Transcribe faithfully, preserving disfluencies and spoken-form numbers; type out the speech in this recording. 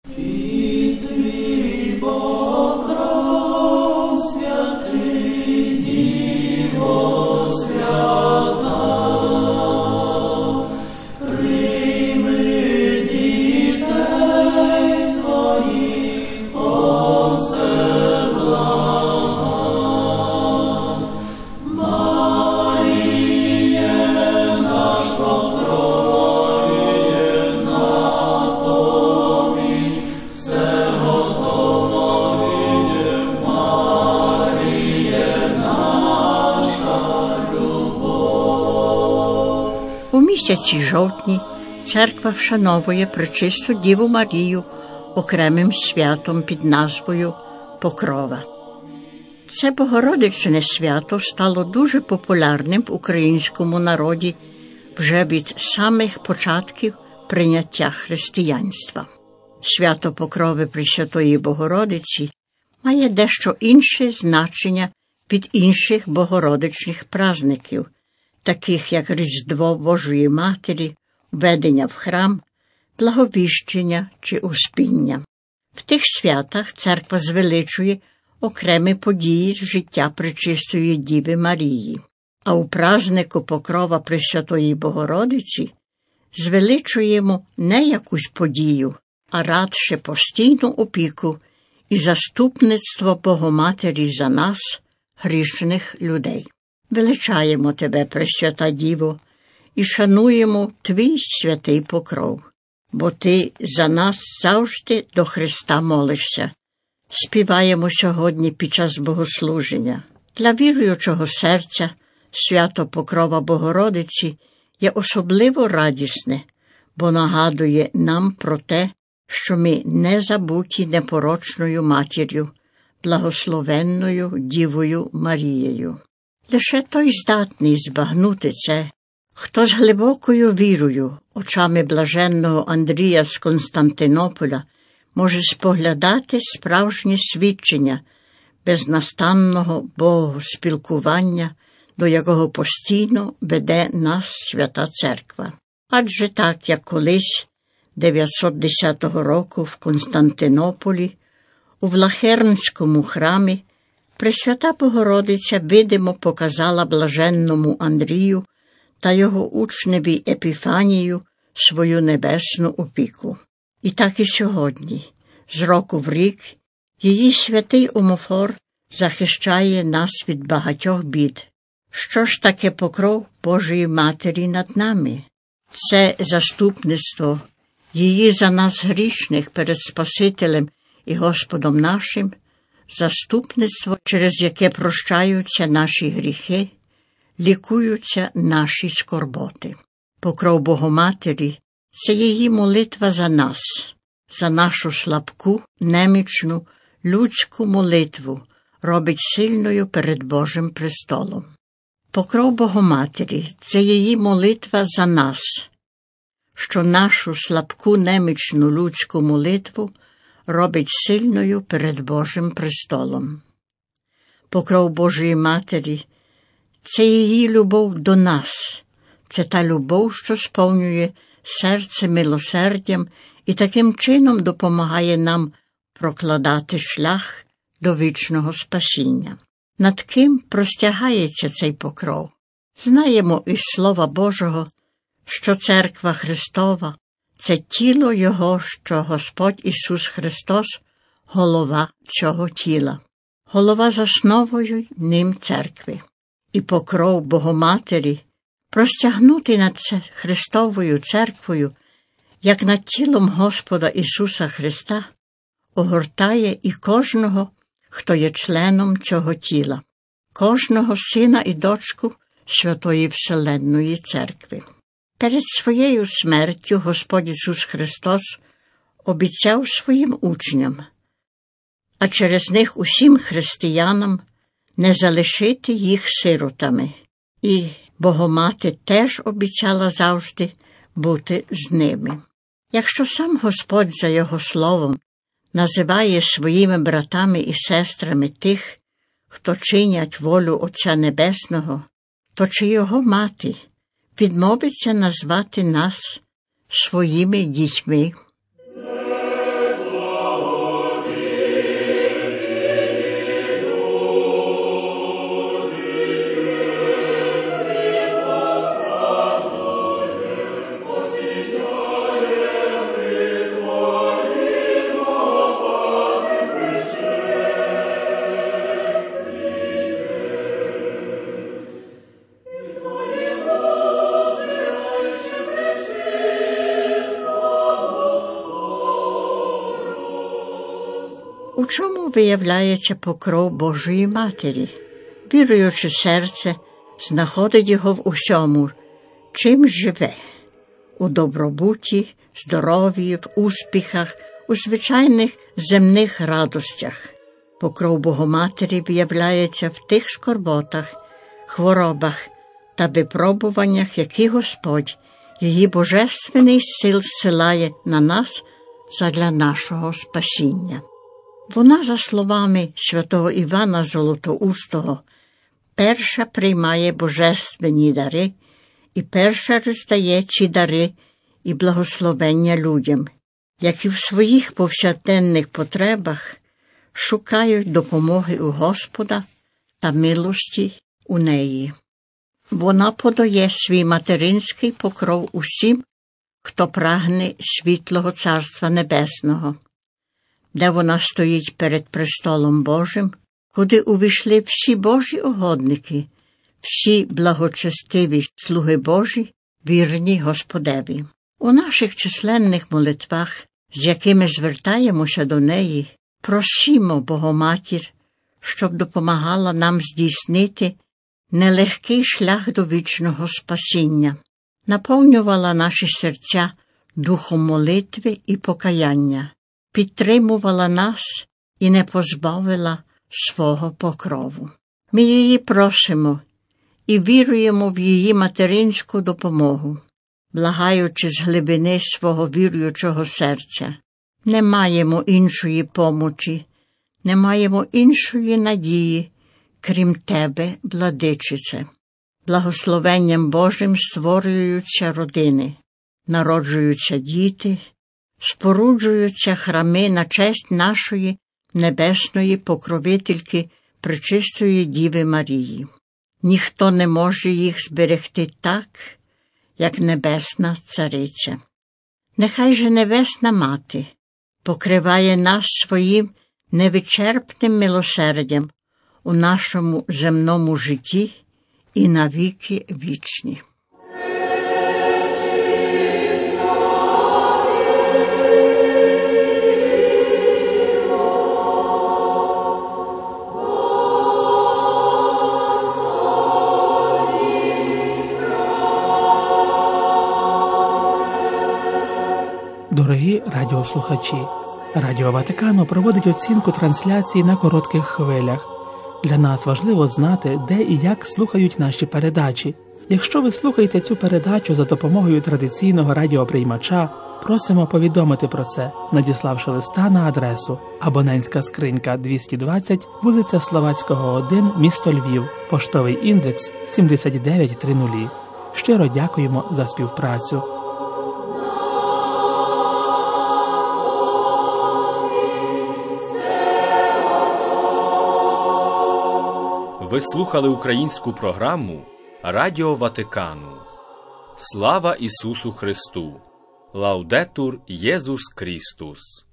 У місяці жовтні церква вшановує Пречисту Діву Марію окремим святом під назвою Покрова. Це Богородичне свято стало дуже популярним в українському народі вже від самих початків прийняття християнства. Свято Покрови Пресвятої Богородиці має дещо інше значення від інших богородичних праздників, таких як Різдво Божої Матері, введення в храм, благовіщення чи успіння. В тих святах церква звеличує окремі події з життя Пречистої Діви Марії, а у празднику Покрова Пресвятої Богородиці звеличуємо не якусь подію, а радше постійну опіку і заступництво Богоматері за нас, грішних людей. Величаємо Тебе, Пресвята Діво, і шануємо Твій святий покров, бо Ти за нас завжди до Христа молишся. Співаємо сьогодні під час богослуження. Для віруючого серця свято Покрова Богородиці є особливо радісне, бо нагадує нам про те, що ми не забуті непорочною матір'ю, благословенною Дівою Марією. Лише той здатний збагнути це, хто з глибокою вірою, очами блаженного Андрія з Константинополя, може споглядати справжнє свідчення безнастанного богоспілкування, до якого постійно веде нас Свята Церква. Адже так, як колись, дев'ятсот десятого року в Константинополі, у Влахернському храмі, Пресвята Богородиця видимо показала блаженному Андрію та його учневі Епіфанію свою небесну опіку. І так і сьогодні, з року в рік, її святий омофор захищає нас від багатьох бід. Що ж таке покров Божої Матері над нами? Це заступництво її за нас грішних перед Спасителем і Господом нашим, заступництво, через яке прощаються наші гріхи, лікуються наші скорботи. Покров Богоматері – це її молитва за нас, за нашу слабку, немічну, людську молитву робить сильною перед Божим престолом. Покров Богоматері – це її молитва за нас, що нашу слабку, немічну людську молитву робить сильною перед Божим престолом. Покров Божої Матері – це її любов до нас, це та любов, що сповнює серце милосердям і таким чином допомагає нам прокладати шлях до вічного спасіння. Над ким простягається цей покров? Знаємо із Слова Божого, що Церква Христова – це тіло Його, що Господь Ісус Христос – голова цього тіла. Голова засновою ним церкви. І покров Богоматері простягнути над Христовою церквою, як над тілом Господа Ісуса Христа, огортає і кожного, хто є членом цього тіла, кожного сина і дочку Святої Вселенної Церкви. Перед своєю смертю Господь Ісус Христос обіцяв своїм учням, а через них усім християнам не залишити їх сиротами. І Богомати теж обіцяла завжди бути з ними. Якщо сам Господь за Його словом називає своїми братами і сестрами тих, хто чинять волю Отця Небесного, то чи Його мати відмовиться назвати нас своїми дітьми? У чому виявляється покров Божої Матері? Віруюче серце знаходить його в усьому, чим живе – у добробуті, здоров'ї, в успіхах, у звичайних земних радостях. Покров Богоматері виявляється в тих скорботах, хворобах та випробуваннях, які Господь, її божественний сил зсилає на нас задля нашого спасіння. Вона, за словами святого Івана Золотоустого, перша приймає божественні дари і перша роздає ці дари і благословення людям, які в своїх повсякденних потребах шукають допомоги у Господа та милості у неї. Вона подає свій материнський покров усім, хто прагне світлого Царства Небесного, де вона стоїть перед престолом Божим, куди увійшли всі Божі угодники, всі благочестиві слуги Божі, вірні Господеві. У наших численних молитвах, з якими звертаємося до неї, просимо Богоматір, щоб допомагала нам здійснити нелегкий шлях до вічного спасіння, наповнювала наші серця духом молитви і покаяння, підтримувала нас і не позбавила свого покрову. Ми її просимо і віруємо в її материнську допомогу, благаючи з глибини свого віруючого серця. Не маємо іншої помочі, не маємо іншої надії, крім Тебе, Владичице. Благословенням Божим створюються родини, народжуються діти, споруджуються храми на честь нашої небесної покровительки Пречистої Діви Марії. Ніхто не може їх зберегти так, як Небесна Цариця. Нехай же Небесна Мати покриває нас своїм невичерпним милосердям у нашому земному житті і навіки вічні. Дорогі радіослухачі, Радіо Ватикану проводить оцінку трансляції на коротких хвилях. Для нас важливо знати, де і як слухають наші передачі. Якщо ви слухаєте цю передачу за допомогою традиційного радіоприймача, просимо повідомити про це, надіславши листа на адресу абонентська скринька двісті двадцять, вулиця Словацького, один, місто Львів, поштовий індекс сімдесят дев'ять тридцять. Щиро дякуємо за співпрацю. Ви слухали українську програму Радіо Ватикану. Слава Ісусу Христу! Лаудетур Єсус Христос!